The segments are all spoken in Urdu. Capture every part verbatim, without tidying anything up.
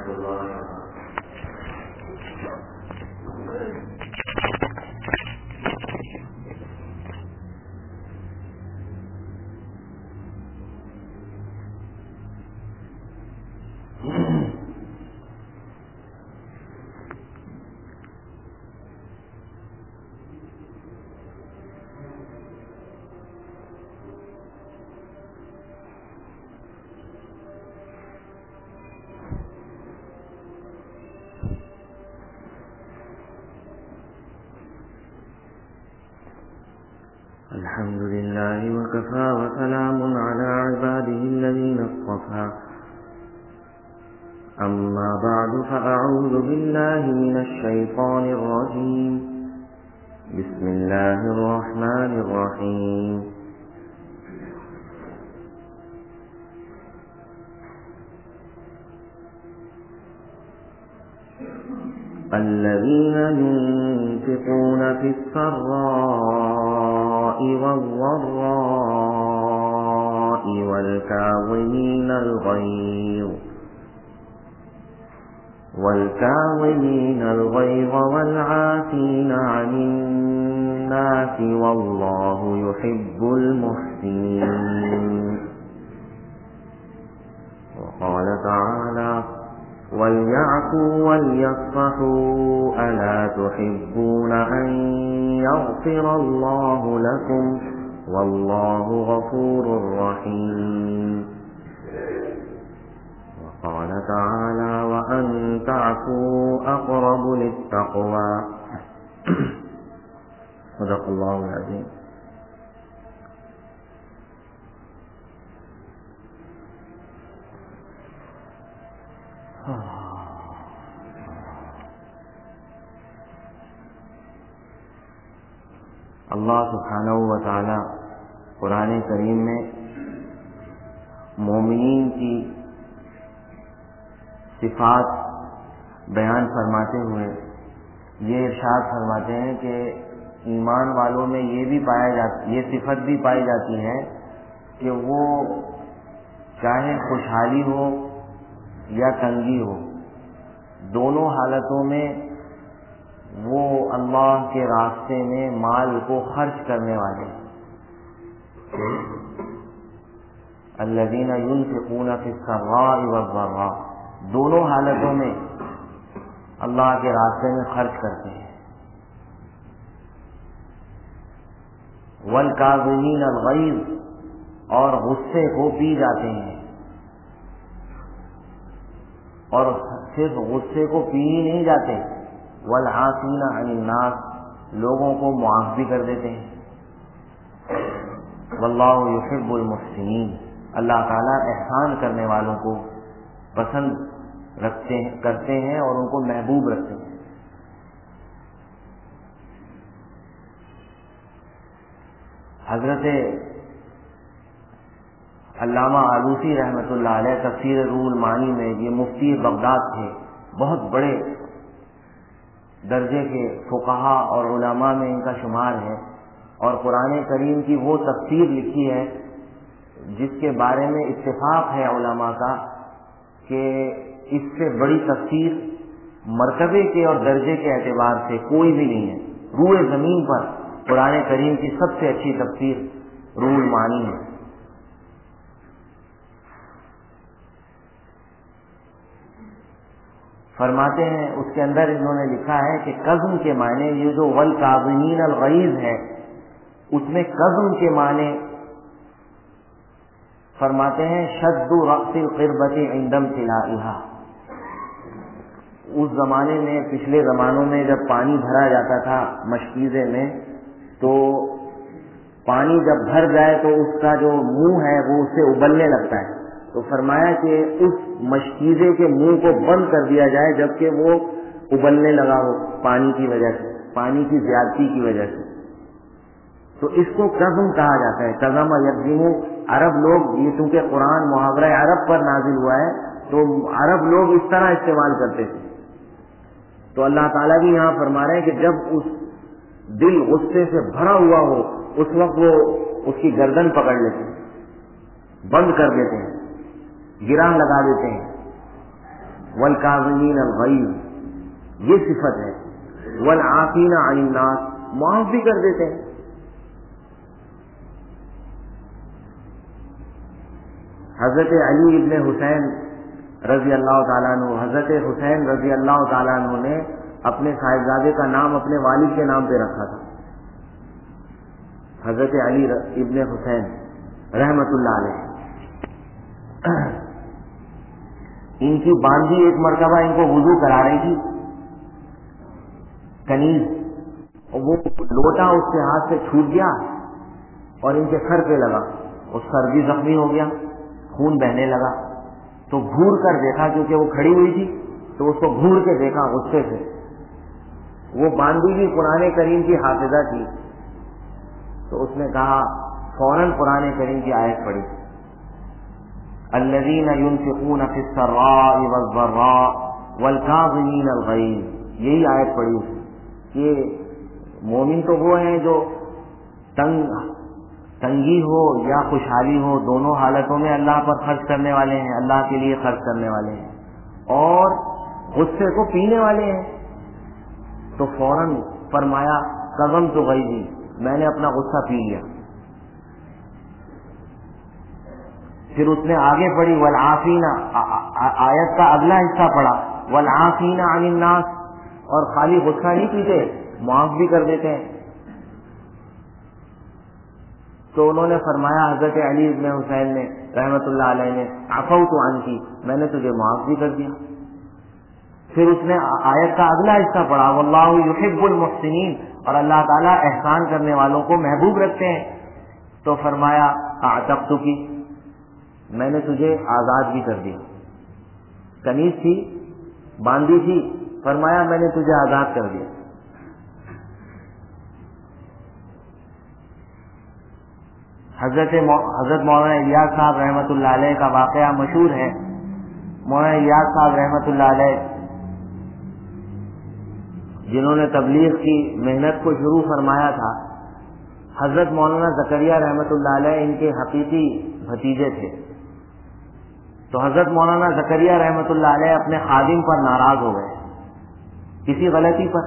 الله الحمد لله وكفى وسلام على عباده الذين اصطفى أما بعد فأعوذ بالله من الشيطان الرجيم بسم الله الرحمن الرحيم الذين ينفقون في السراء والضراء والكاظمين الغيظ والكاظمين الغيظ والعافين عن الناس والله يحب المحسنين. وقال تعالى وليعفوا وليصفحوا ألا تحبون أن يغفر الله لكم والله غفور رحيم. وقال تعالى وأن تعفوا أقرب للتقوى. صدق الله العظيم. اللہ سبحانہ و تعالی قرآن کریم میں مومنین کی صفات بیان فرماتے ہوئے یہ ارشاد فرماتے ہیں کہ ایمان والوں میں یہ بھی پایا جاتا یہ صفت بھی پائی جاتی ہے کہ وہ چاہے خوشحالی ہو یا تنگی ہو، دونوں حالتوں میں وہ اللہ کے راستے میں مال کو خرچ کرنے والے ہیں۔ الذین ينفقون فی السراء والضراء، دونوں حالتوں میں اللہ کے راستے میں خرچ کرتے ہیں۔ والکاظمین الغیظ، اور غصے کو پی جاتے ہیں، اور صرف غصے کو پی ہی نہیں جاتے، والعافین عن الناس، لوگوں کو معاف بھی کر دیتے ہیں۔ واللہ یحب المحسنین، اللہ تعالیٰ احسان کرنے والوں کو پسند رکھتے ہیں کرتے ہیں اور ان کو محبوب رکھتے ہیں۔ حضرت علامہ آلوسی رحمۃ اللہ علیہ تفسیر روح المعانی میں، یہ مفتی بغداد تھے، بہت بڑے درجے کے فقہا اور علماء میں ان کا شمار ہے، اور قرآن کریم کی وہ تفسیر لکھی ہے جس کے بارے میں اتفاق ہے علماء کا کہ اس سے بڑی تفسیر مرتبے کے اور درجے کے اعتبار سے کوئی بھی نہیں ہے۔ روح زمین پر قرآن کریم کی سب سے اچھی تفسیر روح المعانی ہے۔ فرماتے ہیں اس کے اندر انہوں نے لکھا ہے کہ قزم کے معنی، یہ جو والکاظمین الغیظ ہے اس میں قزم کے معنی فرماتے ہیں شد رأس القربۃ عند امتلائها۔ اس زمانے میں، پچھلے زمانوں میں جب پانی بھرا جاتا تھا مشکیزے میں، تو پانی جب بھر جائے تو اس کا جو منہ ہے وہ اس سے ابلنے لگتا ہے، تو فرمایا کہ اس مشکیزے کے منہ کو بند کر دیا جائے جبکہ وہ ابلنے لگا ہو پانی کی وجہ سے، پانی کی زیادتی کی وجہ سے۔ تو اس کو قزم کہا جاتا ہے، قزم یقزم۔ عرب لوگ، یہ چونکہ قرآن محاورہ عرب پر نازل ہوا ہے تو عرب لوگ اس طرح استعمال کرتے تھے۔ تو اللہ تعالیٰ بھی یہاں فرما رہے ہیں کہ جب اس دل غصے سے بھرا ہوا ہو اس وقت وہ اس کی گردن پکڑ لیتے ہیں، بند کر دیتے ہیں، گرہ لگا دیتے ہیں، والکاظمین الغیظ, یہ صفت ہے. والعافین عن الناس, معاف بھی کر دیتے ہیں. حضرت علی ابن حسین رضی اللہ تعالیٰ عنہ, حضرت حسین رضی اللہ تعالیٰ عنہ نے اپنے صاحبزادے کا نام اپنے والد کے نام پہ رکھا تھا, حضرت علی ابن حسین رحمت اللہ علیہ. ان کی باندھی ایک مرتبہ ان کو وضو کرا رہی تھی کنیز, اور وہ لوٹا اس کے ہاتھ سے چھوٹ گیا اور ان کے سر پہ لگا, اور سر بھی زخمی ہو گیا, خون بہنے لگا. تو گھور کر دیکھا, کیونکہ وہ کھڑی ہوئی تھی تو اس کو گھور کے دیکھا غصے سے. وہ باندھی بھی قرآن کریم کی حافظہ تھی, تو اس نے کہا, فوراً قرآن کریم کی آیت پڑھی, الذین ينفقون فی السراء والضراء والکاظمین الغیظ, یہی آیت پڑھی اس کہ مومن تو وہ ہیں جو تنگ تنگی ہو یا خوشحالی ہو, دونوں حالتوں میں اللہ پر خرچ کرنے والے ہیں, اللہ کے لیے خرچ کرنے والے ہیں, اور غصے کو پینے والے ہیں. تو فوراً فرمایا قضمت غیظی, میں نے اپنا غصہ پی لیا. پھر اس نے آگے پڑھی والعافین, آیت کا اگلا حصہ پڑھا والعافین عن الناس, اور خالی غصہ نہیں پیتے, معاف بھی کر دیتے ہیں. تو انہوں نے فرمایا, حضرت علی ابن حسین نے رحمت اللہ علیہ نے, عفوت عنکی, میں نے تجھے معاف بھی کر دیا. پھر اس نے آیت کا اگلا حصہ پڑھا واللہ یحب المحسنین, اور اللہ تعالیٰ احسان کرنے والوں کو محبوب رکھتے ہیں. تو فرمایا اعتقتکی, میں نے تجھے آزاد بھی کر دیا. کنیز تھی, باندھی تھی, فرمایا میں نے تجھے آزاد کر دیا. حضرت حضرت مولانا الیاس صاحب رحمۃ اللہ علیہ کا واقعہ مشہور ہے. مولانا الیاس صاحب رحمۃ اللہ علیہ جنہوں نے تبلیغ کی محنت کو شروع فرمایا تھا, حضرت مولانا زکریا رحمۃ اللہ علیہ ان کے حقیقی بھتیجے تھے. تو حضرت مولانا زکریا رحمۃ اللہ علیہ اپنے خادم پر ناراض ہو گئے کسی غلطی پر.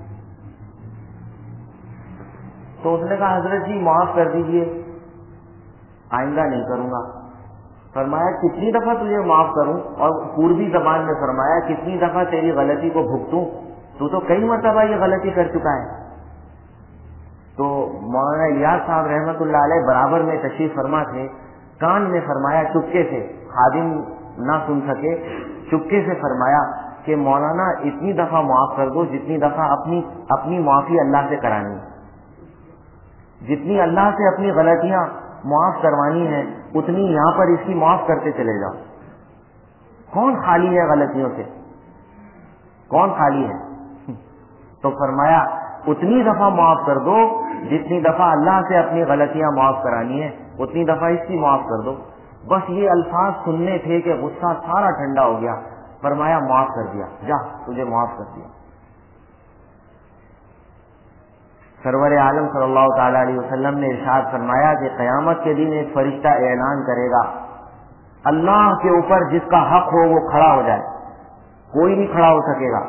تو اس نے کہا حضرت جی معاف کر دیجئے, آئندہ نہیں کروں گا. فرمایا کتنی دفعہ تجھے معاف کروں, اور پوروی زبان میں فرمایا کتنی دفعہ تیری غلطی کو بھگتوں, تو تو کئی مرتبہ یہ غلطی کر چکا ہے. تو مولانا الیاس صاحب رحمۃ اللہ علیہ برابر میں تشریف فرما تھے, کان میں فرمایا چپکے سے, خادم نہ سن سکے, چپکے سے فرمایا کہ مولانا اتنی دفعہ معاف کر دو جتنی دفعہ اپنی اپنی معافی اللہ سے کرانی, جتنی اللہ سے اپنی غلطیاں معاف کروانی ہے اتنی یہاں پر اس کی معاف کرتے چلے جاؤ. کون خالی ہے غلطیوں سے, کون خالی ہے؟ تو فرمایا اتنی دفعہ معاف کر دو جتنی دفعہ اللہ سے اپنی غلطیاں معاف کرانی ہے اتنی دفعہ اس کی معاف کر دو. بس یہ الفاظ سننے تھے کہ غصہ سارا ٹھنڈا ہو گیا. فرمایا معاف کر دیا, جا تجھے معاف کر دیا. سرور عالم صلی اللہ تعالی علیہ وسلم نے ارشاد فرمایا کہ قیامت کے دن ایک فرشتہ اعلان کرے گا, اللہ کے اوپر جس کا حق ہو وہ کھڑا ہو جائے, کوئی نہیں کھڑا ہو سکے گا.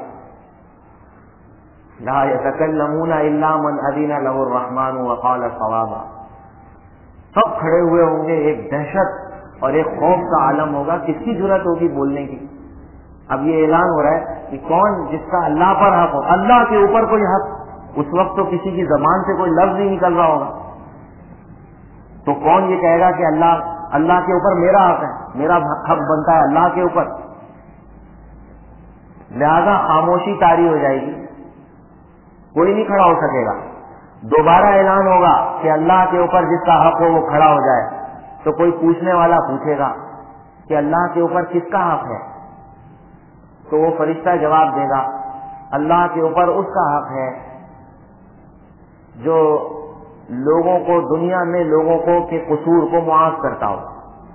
لا يتكلمون الا من اذن له الرحمن وقال صوابا. سب کھڑے ہوئے ہوں گے, ایک دہشت اور ایک خوف کا عالم ہوگا, کس کی جرأت ہوگی بولنے کی. اب یہ اعلان ہو رہا ہے کہ کون جس کا اللہ پر حق ہو, اللہ کے اوپر کوئی حق, اس وقت تو کسی کی زبان سے کوئی لفظ نہیں نکل رہا ہوگا, تو کون یہ کہے گا کہ اللہ اللہ کے اوپر میرا حق ہے, میرا حق بنتا ہے اللہ کے اوپر. لہذا خاموشی طاری ہو جائے گی, کوئی نہیں کھڑا ہو سکے گا. دوبارہ اعلان ہوگا کہ اللہ کے اوپر جس کا حق ہو وہ کھڑا ہو جائے, تو کوئی پوچھنے والا پوچھے گا کہ اللہ کے اوپر کس کا حق ہے, تو وہ فرشتہ جواب دے گا اللہ کے اوپر اس کا حق ہے جو لوگوں کو دنیا میں لوگوں کو کے قصور کو معاف کرتا ہو.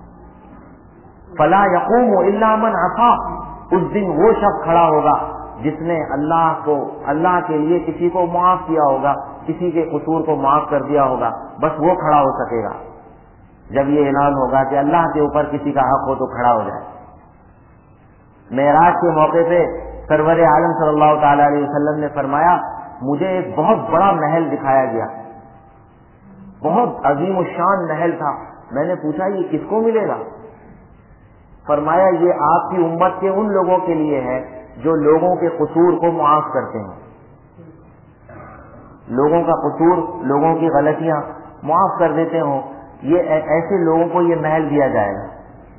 فلا یقوم الا من عصا, اس دن وہ شخص کھڑا ہوگا جس نے اللہ کو اللہ کے لیے کسی کو معاف کیا ہوگا, کسی کے قصور کو معاف کر دیا ہوگا, بس وہ کھڑا ہو سکے گا. جب یہ اعلان ہوگا کہ اللہ کے اوپر کسی کا حق ہو تو کھڑا ہو جائے. معراج کے موقع پہ سرور عالم صلی اللہ تعالی علیہ وسلم نے فرمایا مجھے ایک بہت بڑا محل دکھایا گیا، بہت عظیم الشان محل تھا. میں نے پوچھا یہ کس کو ملے گا؟ فرمایا یہ آپ کی امت کے ان لوگوں کے لیے ہے جو لوگوں کے قصور کو معاف کرتے ہیں، لوگوں کا قصور، لوگوں کی غلطیاں معاف کر دیتے ہوں، یہ ایسے لوگوں کو یہ محل دیا جائے گا.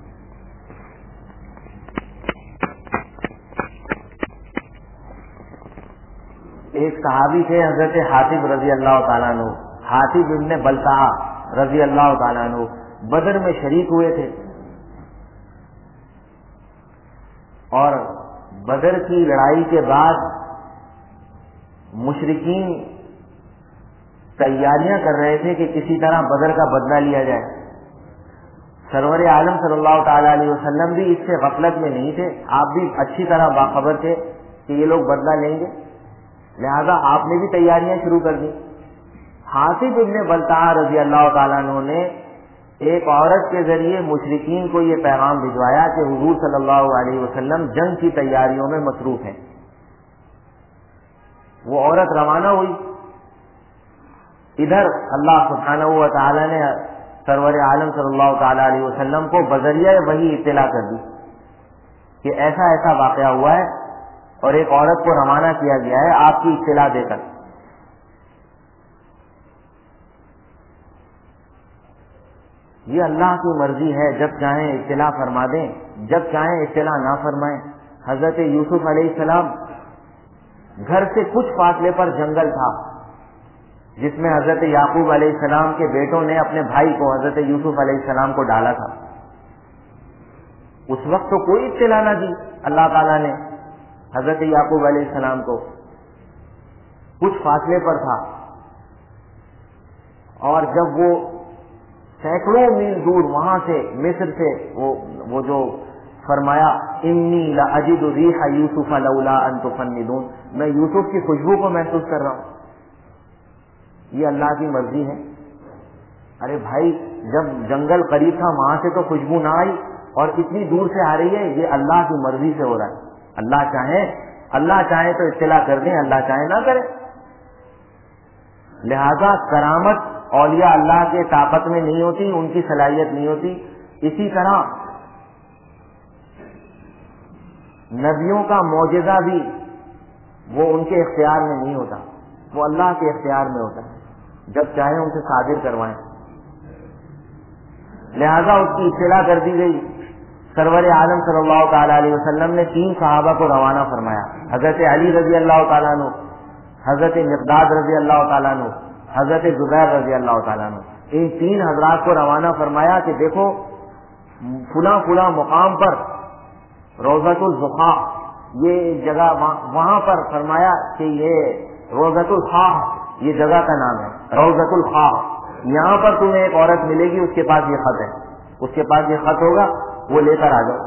ایک صحابی تھے حضرت حاطب رضی اللہ تعالیٰ عنہ، حاطب ابن بلتعہ رضی اللہ تعالیٰ عنہ بدر میں شریک ہوئے تھے، اور بدر کی لڑائی کے بعد مشرکین تیاریاں کر رہے تھے کہ کسی طرح بدر کا بدلہ لیا جائے. سرور عالم صلی اللہ تعالی علیہ وسلم بھی اس سے غفلت میں نہیں تھے، آپ بھی اچھی طرح باخبر تھے کہ یہ لوگ بدلہ لیں گے، لہذا آپ نے بھی تیاریاں شروع کر دی. حاطب ابن بلتعہ رضی اللہ تعالیٰ عنہ نے ایک عورت کے ذریعے مشرکین کو یہ پیغام بھجوایا کہ حضور صلی اللہ علیہ وسلم جنگ کی تیاریوں میں مصروف ہیں. وہ عورت روانہ ہوئی. ادھر اللہ سبحانہ و تعالی نے سرور عالم صلی اللہ تعالی علیہ وسلم کو بذریعہ وحی اطلاع کر دی کہ ایسا ایسا واقعہ ہوا ہے اور ایک عورت کو روانہ کیا گیا ہے آپ کی اطلاع دے کر. یہ اللہ کی مرضی ہے، جب چاہیں اطلاع فرما دیں، جب چاہیں اطلاع نہ فرمائیں. حضرت یوسف علیہ السلام گھر سے کچھ فاصلے پر جنگل تھا جس میں حضرت یعقوب علیہ السلام کے بیٹوں نے اپنے بھائی کو حضرت یوسف علیہ السلام کو ڈالا تھا. اس وقت تو کوئی اطلاع نہ دی اللہ تعالیٰ نے حضرت یعقوب علیہ السلام کو، کچھ فاصلے پر تھا. اور جب وہ سینکڑوں میل دور وہاں سے مصر سے وہ وہ جو فرمایا انی لاجد ریح یوسف لولا ان تفندون، میں یوسف کی خوشبو کو محسوس کر رہا ہوں. یہ اللہ کی مرضی ہے. ارے بھائی جب جنگل قریب تھا وہاں سے تو خوشبو نہ آئی اور اتنی دور سے آ رہی ہے، یہ اللہ کی مرضی سے ہو رہا ہے. اللہ چاہے اللہ چاہے تو اطلاع کر دیں، اللہ چاہے نہ کرے. لہذا کرامت اولیاء اللہ کے طاقت میں نہیں ہوتی، ان کی صلاحیت نہیں ہوتی. اسی طرح نبیوں کا معجزہ بھی وہ ان کے اختیار میں نہیں ہوتا، وہ اللہ کے اختیار میں ہوتا ہے، جب چاہیں ان سے صادر کروائیں. لہذا اس کی اطلاع کر دی گئی. سرور عالم صلی اللہ تعالی علیہ وسلم نے تین صحابہ کو روانہ فرمایا، حضرت علی رضی اللہ تعالیٰ عنہ، حضرت مقداد رضی اللہ تعالیٰ عنہ، حضرت زبیر رضی اللہ تعالیٰ عنہ. ان تین حضرات کو روانہ فرمایا کہ دیکھو فلاں فلاں مقام پر روضۃ الزخا، یہ جگہ وہاں پر فرمایا کہ یہ روضۃ الخاء یہ جگہ کا نام ہے، روضۃ الخاء. یہاں پر تمہیں ایک عورت ملے گی، اس کے پاس یہ خط ہے، اس کے پاس یہ خط ہوگا، وہ لے کر آ جاؤ.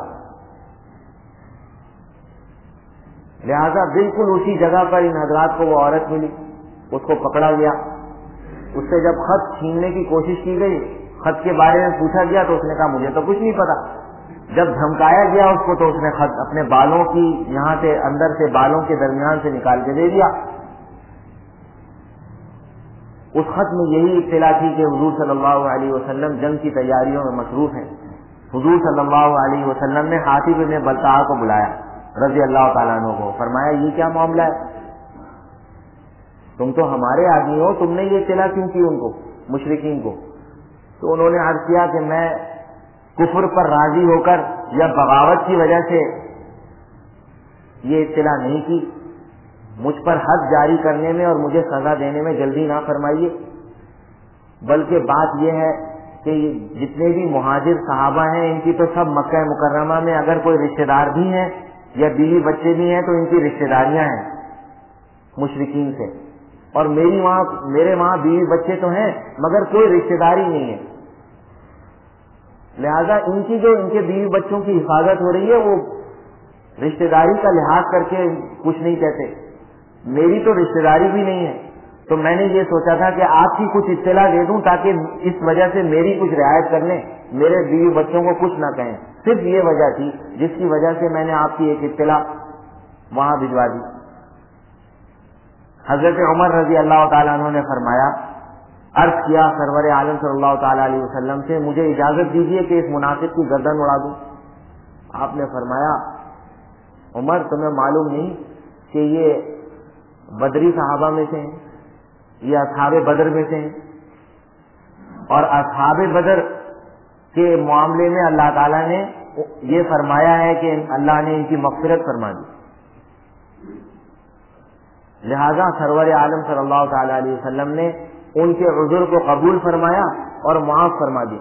لہذا بالکل اسی جگہ پر ان حضرات کو وہ عورت ملی، اس کو پکڑا گیا. اس سے جب خط چھیننے کی کوشش کی گئی، خط کے بارے میں پوچھا گیا تو اس نے کہا مجھے تو کچھ نہیں پتا. جب دھمکایا گیا اس کو تو اس نے خط اپنے بالوں کی یہاں سے اندر سے بالوں کے درمیان سے نکال کے دے دیا. اس خط میں یہی اطلاع تھی کہ حضور صلی اللہ علیہ وسلم جنگ کی تیاریوں میں مصروف ہیں. حضور صلی اللہ علیہ وسلم نے حاطب بن بلتعہ کو بلایا رضی اللہ تعالیٰ عنہ کو، فرمایا یہ کیا معاملہ ہے، تم تو ہمارے آدمی ہو، تم نے یہ اطلاع کیوں کی ان کو، مشرکین کو؟ تو انہوں نے عرض کیا کہ میں کفر پر راضی ہو کر یا بغاوت کی وجہ سے یہ اطلاع نہیں کی، مجھ پر حد جاری کرنے میں اور مجھے سزا دینے میں جلدی نہ فرمائیے، بلکہ بات یہ ہے کہ جتنے بھی مہاجر صحابہ ہیں ان کی تو سب مکہ مکرمہ میں اگر کوئی رشتہ دار بھی ہیں یا بیوی بچے بھی ہیں تو ان کی رشتہ داریاں ہیں مشرکین سے، اور میری وہاں میرے وہاں بیوی بچے تو ہیں مگر کوئی رشتہ داری نہیں ہے. لہذا ان کی جو ان کے بیوی بچوں کی حفاظت ہو رہی ہے وہ رشتہ داری کا لحاظ کر کے کچھ نہیں کہتے، میری تو رشتہ داری بھی نہیں ہے. تو میں نے یہ سوچا تھا کہ آپ کی کچھ اطلاع دے دوں تاکہ اس وجہ سے میری کچھ رعایت کر لیں، میرے بیوی بچوں کو کچھ نہ کہیں. صرف یہ وجہ تھی جس کی وجہ سے میں نے آپ کی ایک اطلاع وہاں بھجوا دی. حضرت عمر رضی اللہ تعالیٰ عنہ نے فرمایا, عرض کیا سرور عالم صلی اللہ تعالیٰ علیہ وسلم سے, مجھے اجازت دیجیے کہ اس منافق کی گردن اڑا دوں. آپ نے فرمایا, عمر تمہیں معلوم نہیں کہ یہ بدری صحابہ میں سے ہیں, یہ اصحاب بدر میں سے ہیں, اور اصحاب بدر کے معاملے میں اللہ تعالیٰ نے یہ فرمایا ہے کہ اللہ نے ان کی مغفرت فرما دی. لہذا سرور عالم صلی اللہ تعالی علیہ وسلم نے ان کے عذر کو قبول فرمایا اور معاف فرما دیا.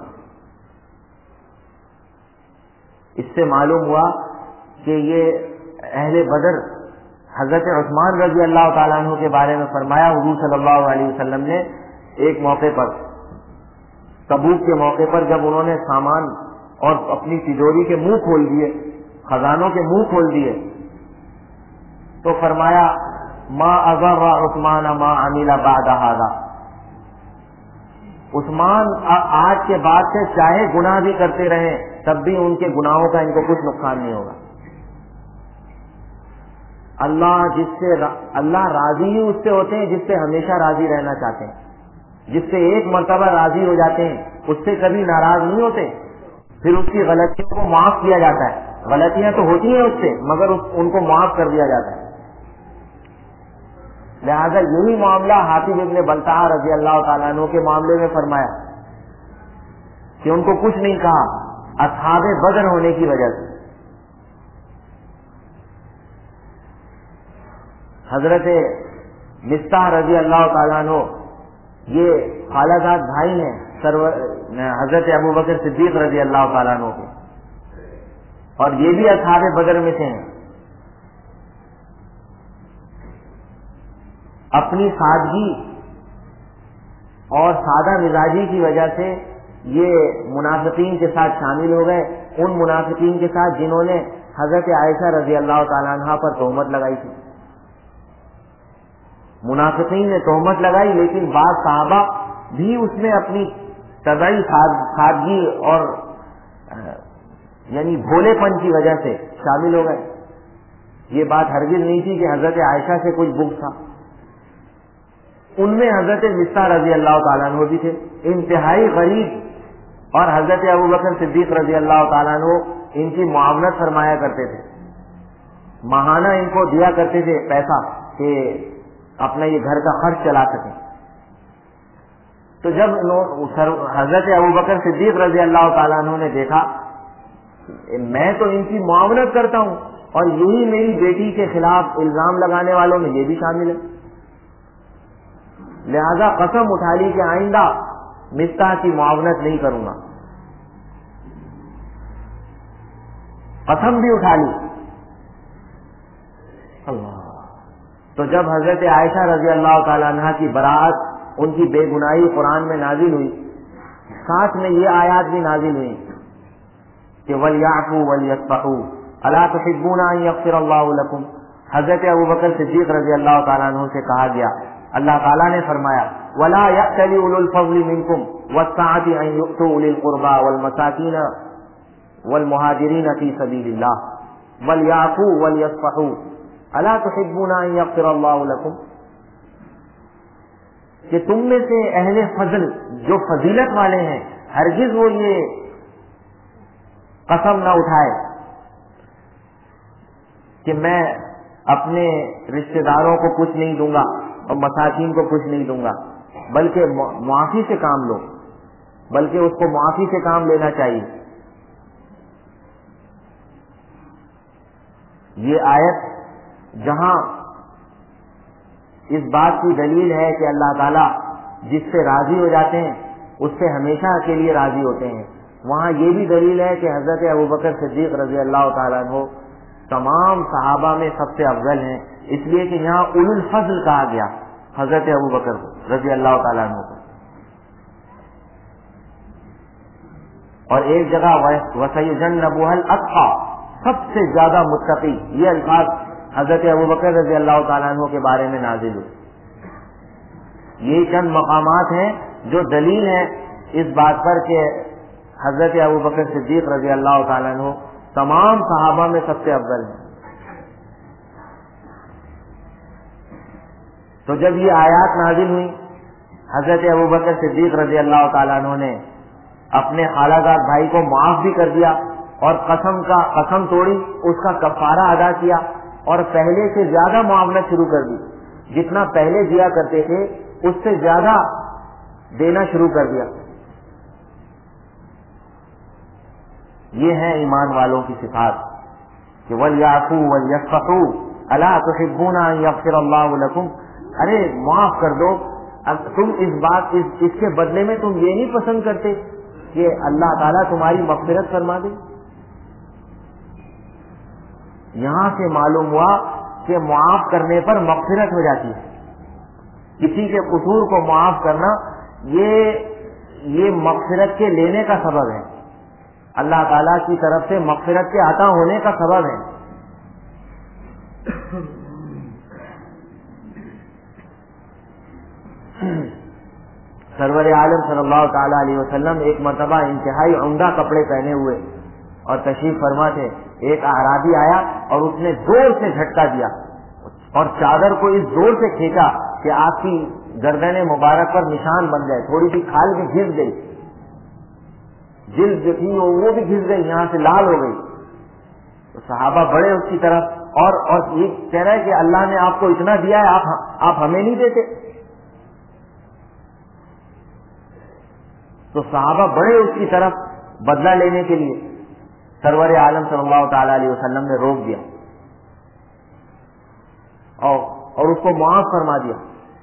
اس سے معلوم ہوا کہ یہ اہل بدر, حضرت عثمان رضی اللہ تعالیٰ عنہ کے بارے میں فرمایا, حضور صلی اللہ علیہ وسلم نے ایک موقع پر, تبوک کے موقع پر, جب انہوں نے سامان اور اپنی تجوری کے منہ کھول دیے, خزانوں کے منہ کھول دیے, تو فرمایا ما اضر عثمان ما عمل بعد هذا, عثمان آج کے بعد سے چاہے گناہ بھی کرتے رہیں تب بھی ان کے گناہوں کا ان کو کچھ نقصان نہیں ہوگا. اللہ جس سے اللہ راضی ہی اس سے ہوتے ہیں جس سے ہمیشہ راضی رہنا چاہتے ہیں. جس سے ایک مرتبہ راضی ہو جاتے ہیں اس سے کبھی ناراض نہیں ہوتے, پھر اس کی غلطیوں کو معاف کیا جاتا ہے. غلطیاں تو ہوتی ہیں اس سے, مگر ان کو معاف کر دیا جاتا ہے. لہذا یہی معاملہ حاتب ابن بلتعہ رضی اللہ تعالیٰ عنہ کے معاملے میں فرمایا کہ ان کو کچھ نہیں کہا اصحاب بدر ہونے کی وجہ سے. حضرت مستح رضی اللہ تعالیٰ عنہ یہ خالہ زاد بھائی ہیں حضرت ابوبکر صدیق رضی اللہ تعالیٰ عنہ کے, اور یہ بھی اصحاب بدر میں سے ہیں. اپنی سادگی اور سادہ مزاجی کی وجہ سے یہ منافقین کے ساتھ شامل ہو گئے, ان منافقین کے ساتھ جنہوں نے حضرت عائشہ رضی اللہ تعالیٰ عنہ پر تہمت لگائی تھی. منافقین نے تہمت لگائی, لیکن بعض صحابہ بھی اس میں اپنی طبعی سادگی اور یعنی بھولے پن کی وجہ سے شامل ہو گئے. یہ بات ہرگز نہیں تھی کہ حضرت عائشہ سے کچھ بغض تھا. ان میں حضرت مستح رضی اللہ تعالیٰ عنہ بھی تھے, انتہائی غریب, اور حضرت ابوبکر صدیق رضی اللہ تعالیٰ عنہ ان کی معاونت فرمایا کرتے تھے, ماہانہ ان کو دیا کرتے تھے پیسہ کہ اپنا یہ گھر کا خرچ چلا سکیں. تو جب حضرت ابوبکر صدیق رضی اللہ تعالیٰ عنہ نے دیکھا میں تو ان کی معاونت کرتا ہوں اور یہی میری بیٹی کے خلاف الزام لگانے والوں میں یہ بھی شامل ہے, لہذا قسم اٹھا لی کہ آئندہ مستح کی معاونت نہیں کروں گا. قسم بھی اٹھا لی. اللہ. تو جب حضرت عائشہ رضی اللہ تعالیٰ عنہ کی براءت, ان کی بے گناہی قرآن میں نازل ہوئی, ساتھ میں یہ آیات بھی نازل ہوئی کہ وَلْيَعْفُوا وَلْيَصْفَحُوا أَلَا تُحِبُّونَ أَن يَغْفِرَ اللَّهُ لَكُمْ. حضرت ابوبکر صدیق رضی اللہ تعالیٰ عنہ سے کہا گیا, اللہ تعالیٰ نے فرمایا وَلَا يَأْتَلِ أُولُو الْفَضْلِ مِنْكُمْ وَالسَّعَةِ أَن يُؤْتُوا أُولِي الْقُرْبَى وَالْمَسَاكِينَ وَالْمُهَاجِرِينَ فِي سَبِيلِ اللَّهِ وَلْيَعْفُوا وَلْيَصْفَحُوا أَلَا تُحِبُّونَ أَن يَغْفِرَ اللَّهُ لَكُمْ. کہ تم میں سے اہل فضل جو فضیلت والے ہیں ہرگز وہ یہ قسم نہ اٹھائے کہ میں اپنے رشتہ داروں کو کچھ نہیں دوں گا اور مساکین کو کچھ نہیں دوں گا, بلکہ معافی سے کام لو, بلکہ اس کو معافی سے کام لینا چاہیے. یہ آیت جہاں اس بات کی دلیل ہے کہ اللہ تعالیٰ جس سے راضی ہو جاتے ہیں اس سے ہمیشہ کے لیے راضی ہوتے ہیں, وہاں یہ بھی دلیل ہے کہ حضرت ابوبکر صدیق رضی اللہ تعالیٰ عنہ تمام صحابہ میں سب سے افضل ہیں, اس لیے کہ یہاں اولو الفضل کہا گیا حضرت ابوبکر کو رضی اللہ تعالیٰ عنہ کو. اور ایک جگہ وَسَيُجَنَّبُهَا الْأَتْقَى, سب سے زیادہ متقی, یہ الفاظ حضرت ابوبکر رضی اللہ تعالیٰ عنہ کے بارے میں نازل ہوئے. یہ چند مقامات ہیں جو دلیل ہیں اس بات پر کہ حضرت ابو بکر صدیق رضی اللہ تعالیٰ عنہ تمام صحابہ میں سب سے افضل ہیں. تو جب یہ آیات نازل ہوئی حضرت ابو بکر صدیق رضی اللہ تعالیٰ عنہ نے اپنے خالہ زاد بھائی کو معاف بھی کر دیا اور قسم کا قسم توڑی, اس کا کفارہ ادا کیا اور پہلے سے زیادہ معاملت شروع کر دی. جتنا پہلے دیا کرتے تھے اس سے زیادہ دینا شروع کر دیا. یہ ہے ایمان والوں کی صفات کہ وَلْيَعْفُوا وَلْيَصْفَحُوا أَلَا تُحِبُّونَ أَن يَغْفِرَ اللَّهُ لَكُمْ. ارے معاف کر دو, اب تم اس بات اس, اس کے بدلے میں تم یہ نہیں پسند کرتے کہ اللہ تعالیٰ تمہاری مغفرت فرما دے. یہاں سے معلوم ہوا کہ معاف کرنے پر مغفرت ہو جاتی ہے. کسی کے قصور کو معاف کرنا یہ یہ مغفرت کے لینے کا سبب ہے, اللہ تعالیٰ کی طرف سے مغفرت کے عطا ہونے کا سبب ہے. سرور عالم صلی اللہ تعالی علیہ وسلم ایک مرتبہ انتہائی عمدہ کپڑے پہنے ہوئے اور تشریف فرما تھے. ایک اعرابی آیا اور اس نے زور سے جھٹکا دیا اور چادر کو اس زور سے کھینچا کہ آپ کی گردن مبارک پر نشان بن گئے, تھوڑی سی کھال بھی گھس گئی, جلد جو تھی وہ بھی گھس گئی, یہاں سے لال ہو گئی. تو صحابہ بڑے اس کی طرف اور اور یہ کہہ رہے کہ اللہ نے آپ کو اتنا دیا ہے, آپ آپ ہمیں نہیں دیتے. تو صحابہ بڑے اس کی طرف بدلہ لینے کے لیے سرور عالم صلی اللہ تعالی علیہ وسلم نے روک دیا اور اور اس کو معاف فرما دیا.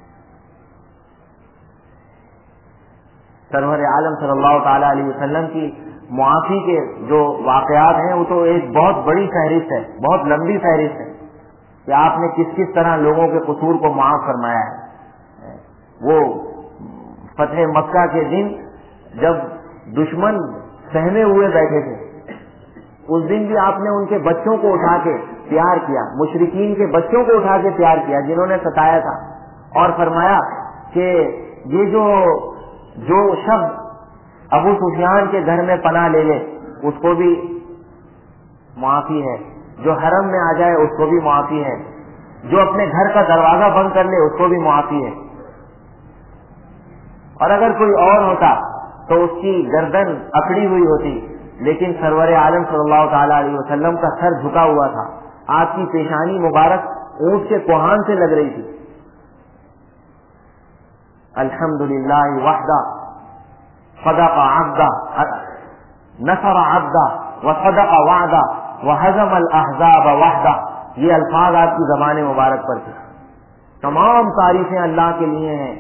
سرور عالم صلی اللہ تعالی علیہ وسلم کی معافی کے جو واقعات ہیں وہ تو ایک بہت بڑی فہرست ہے, بہت لمبی فہرست ہے کہ آپ نے کس کس طرح لوگوں کے قصور کو معاف فرمایا ہے. وہ فتح مکہ کے دن جب دشمن سہمے ہوئے بیٹھے تھے, اس دن بھی آپ نے ان کے بچوں کو اٹھا کے پیار کیا, مشرکین کے بچوں کو اٹھا کے پیار کیا جنہوں نے ستایا تھا, اور فرمایا کہ یہ جو جو شخص ابو سفیان کے گھر میں پناہ لے لے اس کو بھی معافی ہے, جو حرم میں آ جائے اس کو بھی معافی ہے, جو اپنے گھر کا دروازہ بند کر لے اس کو بھی معافی ہے. اور اگر کوئی اور ہوتا تو اس کی گردن اکڑی ہوئی ہوتی, لیکن سرور عالم صلی اللہ تعالی علیہ وسلم کا سر جھکا ہوا تھا, آپ کی پیشانی مبارک اونٹ کے کوہان سے لگ رہی تھی. الحمدللہ وحدہ صدق عبدہ نصر عبدہ وصدق وعدہ وہزم الاحزاب وحدہ, یہ الفاظ آپ کی زبان مبارک پر تھے. تمام تعریفیں اللہ کے لیے ہیں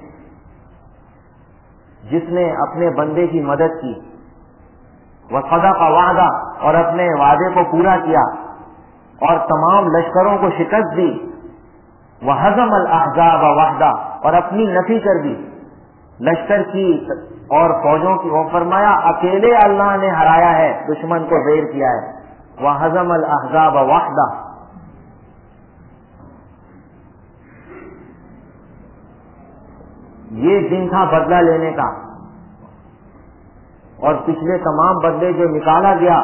جس نے اپنے بندے کی مدد کی, وصدق وعدہ اور اپنے وعدے کو پورا کیا اور تمام لشکروں کو شکست دی, وہزم الاحزاب وحدہ اور اپنی نفی کر دی لشکر کی اور فوجوں کی. وہ فرمایا اکیلے اللہ نے ہرایا ہے, دشمن کو زیر کیا ہے. وہزم الاحزاب وحدہ. یہ دن تھا بدلہ لینے کا, اور پچھلے تمام بدلے جو نکالا گیا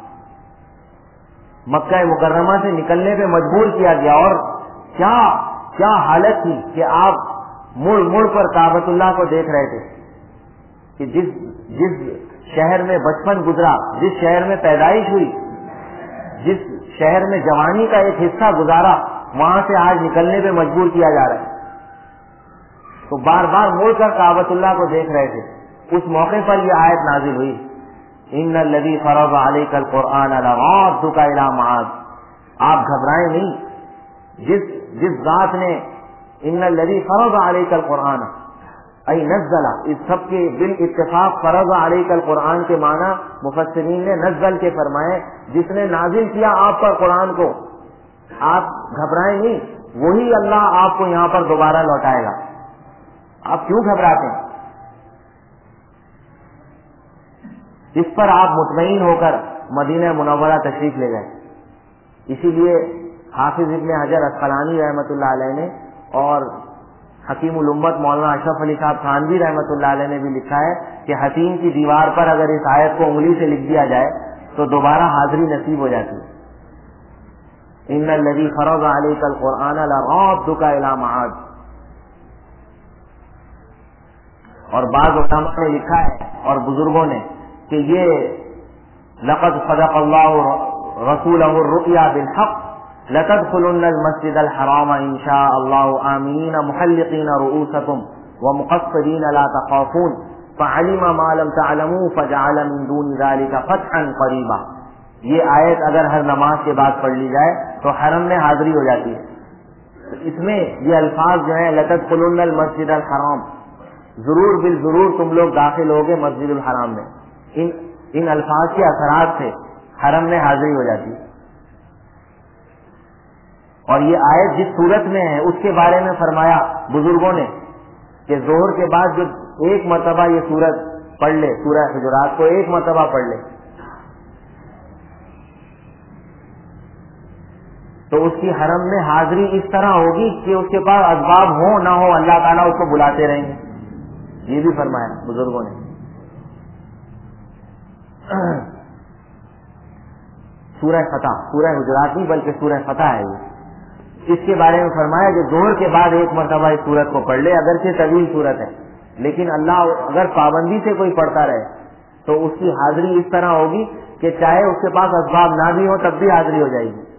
مکہ مکرمہ سے نکلنے پہ مجبور کیا گیا. اور کیا کیا حالت تھی کہ آپ مڑ مڑ پر کعبۃ اللہ کو دیکھ رہے تھے کہ جس جس شہر میں بچپن گزرا, جس شہر میں پیدائش ہوئی, جس شہر میں جوانی کا ایک حصہ گزارا, وہاں سے آج نکلنے پہ مجبور کیا جا رہا ہے. تو بار بار مڑ کر کعبۃ اللہ کو دیکھ رہے تھے. اس موقع پر یہ آیت نازل ہوئی, ان الذی فرض علیک القرآن لرادک الی معاد. آپ گھبرائیں نہیں, جس جس ذات نے ان الذی فرض علیک القرآن ای نزل, اس سب کے بالاتفاق فرض علیک القرآن کے معنی مفسرین نے نزل کے فرمائے, جس نے نازل کیا آپ پر قرآن کو. آپ گھبرائیں نہیں, وہی اللہ آپ کو یہاں پر دوبارہ لوٹائے گا. آپ کیوں گھبراتے ہیں؟ اس پر آپ مطمئن ہو کر مدینہ منورہ تشریف لے گئے. اسی لیے حافظ ابن حجر اسقلانی رحمۃ اللہ علیہ نے اور حکیم الامت مولانا اشرف علی صاحب خانوی رحمۃ اللہ علیہ نے بھی لکھا ہے کہ حتیم کی دیوار پر اگر اس آیت کو انگلی سے لکھ دیا جائے تو دوبارہ حاضری نصیب ہو جاتی ہے۔ ان الذی فرض علیک القرآن لرادک الی معاد۔ اور بعض علماء نے لکھا ہے اور بزرگوں نے کہ یہ لقد صدق اللہ رسولہ الرؤیا بالحق لتدخلن المسجد الحرام ان شاء اللہ آمنین محلقین رؤوسکم ومقصرین لا تخافون فعلم ما لم تعلموا فجعل من دون ذلك فتحا قریبا۔ یہ آیت اگر ہر نماز کے بعد پڑھ لی جائے تو حرم میں حاضری ہو جاتی ہے۔ اس میں یہ الفاظ جو ہیں لتدخلن المسجد الحرام، ضرور بالضرور تم لوگ داخل ہوگے مسجد الحرام میں، ان ان الفاظ کے اثرات سے حرم میں حاضری ہو جاتی ہے۔ اور یہ آیت جس صورت میں ہے اس کے بارے میں فرمایا بزرگوں نے کہ ظہر کے بعد جو ایک مرتبہ یہ سورت پڑھ لے، سورہ حجرات کو ایک مرتبہ پڑھ لے تو اس کی حرم میں حاضری اس طرح ہوگی کہ اس کے پاس اسباب ہو نہ ہو اللہ تعالیٰ اس کو بلاتے رہیں گے۔ یہ بھی فرمایا بزرگوں نے۔ سورہ فتح، سورہ حجرات نہیں بلکہ سورہ فتح ہے یہ، اس کے بارے میں فرمایا کہ ظہر کے بعد ایک مرتبہ اس سورت کو پڑھ لے، اگرچہ طویل سورت ہے لیکن اللہ اگر پابندی سے کوئی پڑھتا رہے تو اس کی حاضری اس طرح ہوگی کہ چاہے اس کے پاس اسباب نہ بھی ہو تب بھی حاضری ہو جائے گی۔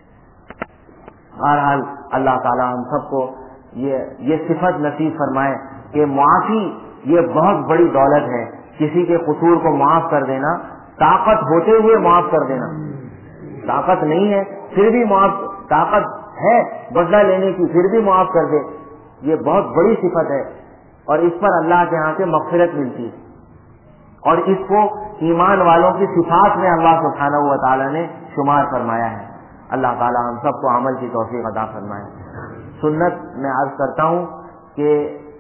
بہرحال اللہ تعالی ہم سب کو یہ یہ صفت نصیب فرمائے کہ معافی یہ بہت بڑی دولت ہے، کسی کے قصور کو معاف کر دینا، طاقت ہوتے ہوئے معاف کر دینا، طاقت نہیں ہے پھر بھی معاف، طاقت ہے بدلہ لینے کی پھر بھی معاف کر دے، یہ بہت بڑی صفت ہے اور اس پر اللہ کے ہاں سے مغفرت ملتی ہے اور اس کو ایمان والوں کی صفات میں اللہ سبحانہ و تعالیٰ نے شمار فرمایا ہے۔ اللہ تعالیٰ ہم سب کو عمل کی توفیق عطا فرمائے۔ سنت میں عرض کرتا ہوں کہ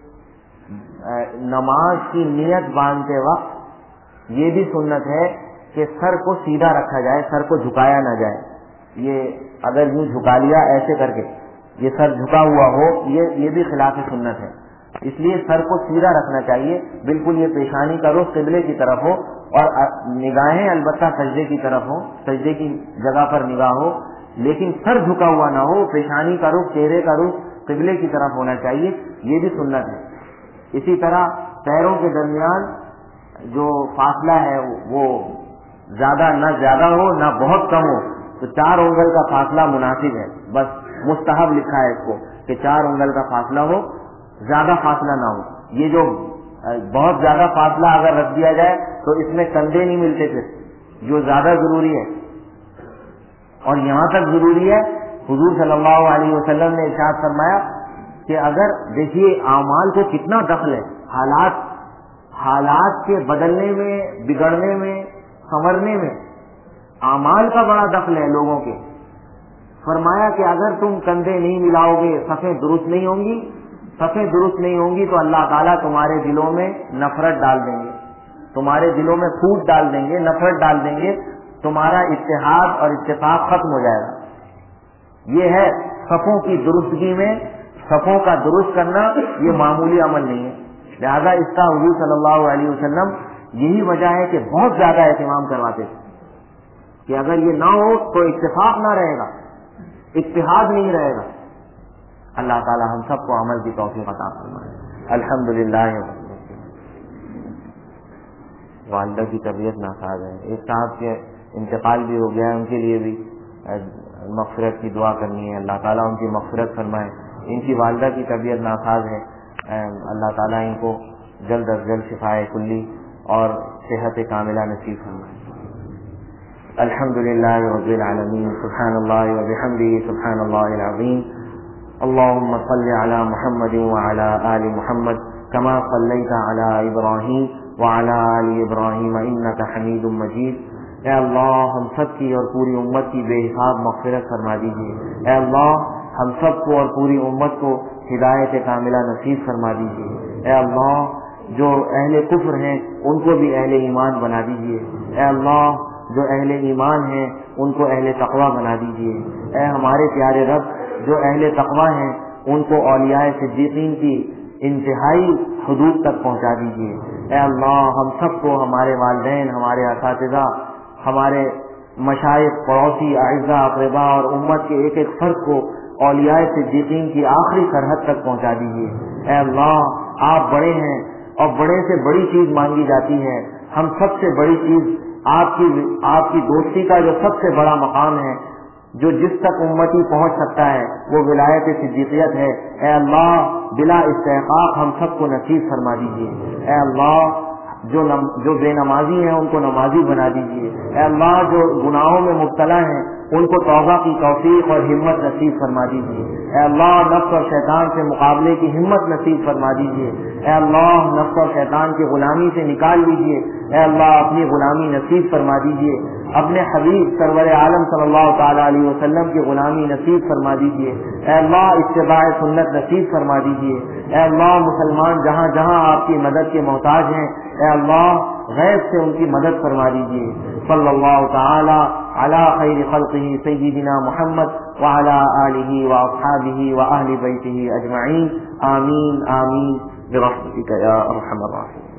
نماز کی نیت باندھتے وقت یہ بھی سنت ہے کہ سر کو سیدھا رکھا جائے، سر کو جھکایا نہ جائے۔ یہ اگر یوں جھکا لیا ایسے کر کے یہ سر جھکا ہوا ہو یہ یہ بھی خلاف سنت ہے، اس لیے سر کو سیدھا رکھنا چاہیے، بالکل یہ پیشانی کا رخ قبلے کی طرف ہو اور نگاہیں البتہ سجدے کی طرف ہو، سجدے کی جگہ پر نگاہ ہو، لیکن سر جھکا ہوا نہ ہو، پیشانی کا رخ، چہرے کا رخ قبلے کی طرف ہونا چاہیے، یہ بھی سنت ہے۔ اسی طرح پیروں کے درمیان جو فاصلہ ہے وہ زیادہ نہ زیادہ ہو نہ بہت کم ہو، تو چار انگل کا فاصلہ مناسب ہے، بس مستحب لکھا ہے اس کو کہ چار انگل کا فاصلہ ہو، زیادہ فاصلہ نہ ہو۔ یہ جو بہت زیادہ فاصلہ اگر رکھ دیا جائے تو اس میں کندھے نہیں ملتے، پھر جو زیادہ ضروری ہے اور یہاں تک ضروری ہے حضور صلی اللہ علیہ وسلم نے ارشاد فرمایا کہ اگر دیکھیے اعمال کو کتنا دخل ہے، حالات حالات کے بدلنے میں، بگڑنے میں، سنورنے میں اعمال کا بڑا دخل ہے لوگوں کے۔ فرمایا کہ اگر تم کندھے نہیں ملاؤ گے، صفیں درست نہیں ہوں گی، صفیں درست نہیں ہوں گی تو اللہ تعالیٰ تمہارے دلوں میں نفرت ڈال دیں گے، تمہارے دلوں میں پھوٹ ڈال دیں گے، نفرت ڈال دیں گے، تمہارا اتحاد اور اتفاق ختم ہو جائے گا۔ یہ ہے صفوں کی درستگی میں، صفوں کا درست کرنا یہ معمولی عمل نہیں ہے، لہذا اس کا حضور صلی اللہ علیہ وسلم یہی وجہ ہے کہ بہت زیادہ اہتمام کرواتے تھے کہ اگر یہ نہ ہو تو اتفاق نہ رہے گا، اتحاد نہیں رہے گا۔ اللہ تعالی ہم سب کو عمل کی توفیق عطا فرمائے۔ الحمدللہ۔ والدہ کی طبیعت ناساز ہے، ایک صاحب کے انتقال بھی ہو گیا ہے، ان کے لیے بھی مغفرت کی دعا کرنی ہے، اللہ تعالیٰ ان کی مغفرت فرمائے۔ ان کی والدہ کی طبیعت ناساز ہے، اللہ تعالیٰ ان کو جلد از جلد شفائے کلی اور صحت کاملہ نصیب فرمائے۔ الحمدللہ رب العالمین، سبحان اللہ وبحمدہ، سبحان اللہ العظیم۔ اللهم صل على محمد وعلى آل محمد كما صليت على ابراہیم وعلى آل ابراہیم انك حمید مجید۔ اے اللہ ہم سب کی اور پوری امت کی بے حساب مغفرت فرما دیجیے۔ اے اللہ ہم سب کو اور پوری امت کو ہدایت کاملہ نصیب فرما دیجیے۔ اے اللہ جو اہل کفر ہیں ان کو بھی اہل ایمان بنا دیجیے۔ اے اللہ جو اہل ایمان ہیں ان کو اہل تقوی بنا دیجیے۔ اے ہمارے پیارے رب جو اہل تقوی ہیں ان کو اولیاء صدیقین کی انتہائی حدود تک پہنچا دیجیے۔ اے اللہ ہم سب کو، ہمارے والدین، ہمارے اساتذہ، ہمارے مشائخ، پڑوسی، اعزاء، اقرباء اور امت کے ایک ایک فرد کو اولیاء صدیقین کی آخری سرحد تک پہنچا دیجیے۔ اے اللہ آپ بڑے ہیں اور بڑے سے بڑی چیز مانگی جاتی ہے، ہم سب سے بڑی چیز آپ کی آپ کی دوستی کا جو سب سے بڑا مقام ہے، جو جس تک امتی پہنچ سکتا ہے، وہ ولایت صدیقیت ہے۔ اے اللہ بلا استحقاق ہم سب کو نصیب فرما دیجیے۔ اے اللہ جو نم جو بے نمازی ہیں ان کو نمازی بنا دیجیے۔ اے اللہ جو گناہوں میں مبتلا ہیں ان کو توبہ کی توفیق اور ہمت نصیب فرما دیجیے۔ اے اللہ نفس اور شیطان سے مقابلے کی ہمت نصیب فرما دیجیے۔ اے اللہ نفس اور شیطان کی غلامی سے نکال لیجیے۔ اے اللہ اپنی غلامی نصیب فرما دیجیے، اپنے حبیب سرور عالم صلی اللہ تعالی علیہ وسلم کی غلامی نصیب فرما دیجیے۔ اے اللہ اتباع سنت نصیب فرما دیجیے۔ اے اللہ مسلمان جہاں جہاں آپ کی مدد کے محتاج ہیں، اے اللہ غیب سے ان کی مدد فرما دیجیے۔ صلی اللہ تعالی علی خیر خلقہ سیدنا محمد وعلی آلہ واصحابہ واہل بیتہ اجمعین، آمین آمین برحمتک یا ارحم الراحمین۔